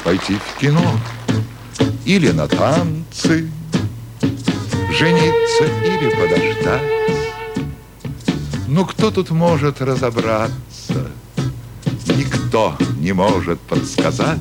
пойти в кино или на танцы, жениться или подождать. Ну, кто тут может разобраться? Никто не может подсказать.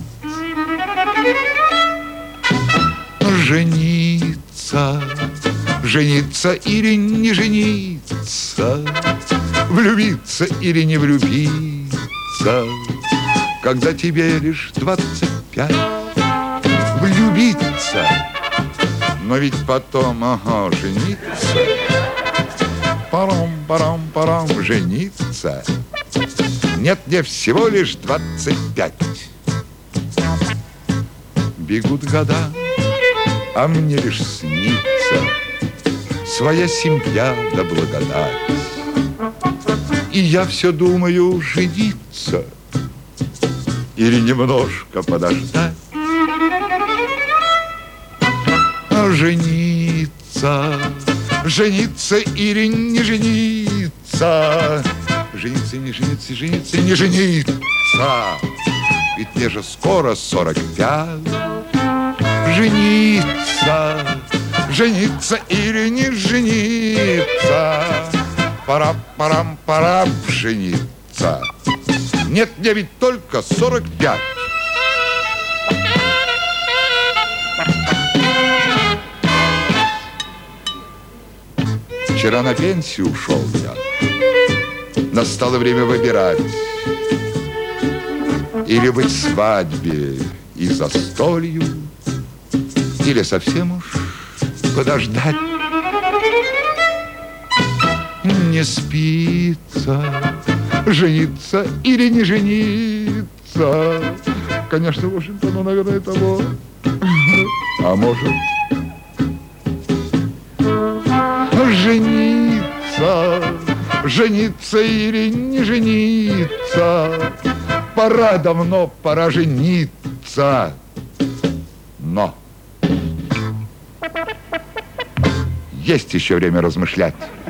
Жениться, жениться или не жениться, влюбиться или не влюбиться, когда тебе лишь 25. Влюбиться, но ведь потом, жениться. Парам, жениться. Нет, мне всего лишь 25. Бегут года, а мне лишь снится своя семья да благодать. И я все думаю, жениться или немножко подождать. Жениться, жениться или не жениться, жениться, не жениться, жениться, не жениться. Ведь мне же скоро 45. Жениться, жениться или не жениться, пора жениться. Нет, мне ведь только 45. Вчера на пенсию ушел я. Настало время выбирать: или быть свадьбе и застолью, или совсем уж подождать. Не спится, жениться или не жениться. Конечно, в общем-то, ну, наверное, того. А может, жениться, жениться или не жениться. Пора давно, пора жениться. Но есть еще время размышлять.